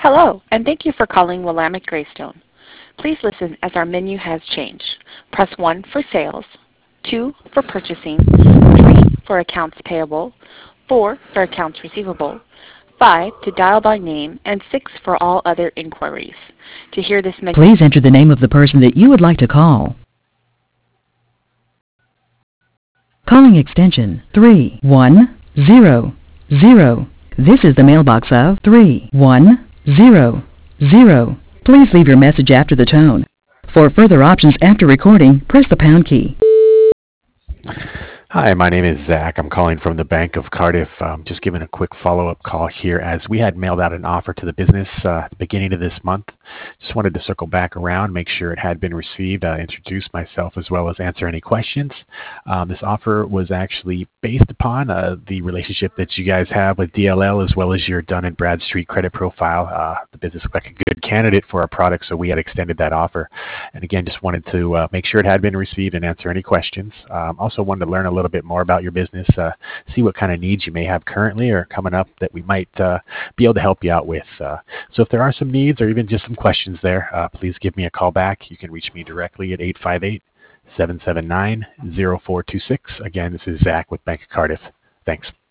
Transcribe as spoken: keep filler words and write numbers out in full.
Hello, and thank you for calling Willamette Greystone. Please listen as our menu has changed. Press one for sales, two for purchasing, three for accounts payable, four for accounts receivable, five to dial by name, and six for all other inquiries. To hear this menu, Please enter the name of the person that you would like to call. Calling extension three one zero zero. This is the mailbox of three one zero zero. Please leave your message after the tone. For further options after recording, press the pound key. Hi, my name is Zach. I'm calling from the Bank of Cardiff. Um, just giving a quick follow-up call here as we had mailed out an offer to the business uh, at the beginning of this month. Just wanted to circle back around, make sure it had been received, uh, introduce myself as well as answer any questions. Um, this offer was actually based upon uh, the relationship that you guys have with D L L as well as your Dun and Bradstreet credit profile. Uh, the business looked like a good candidate for our product, so we had extended that offer. And again, just wanted to uh, make sure it had been received and answer any questions. Um, also wanted to learn a little bit more about your business, uh, see what kind of needs you may have currently or coming up that we might uh, be able to help you out with. Uh, so if there are some needs or even just some questions there, uh, please give me a call back. You can reach me directly at eight five eight, seven seven nine, zero four two six. Again, this is Zach with Bank of Cardiff. Thanks.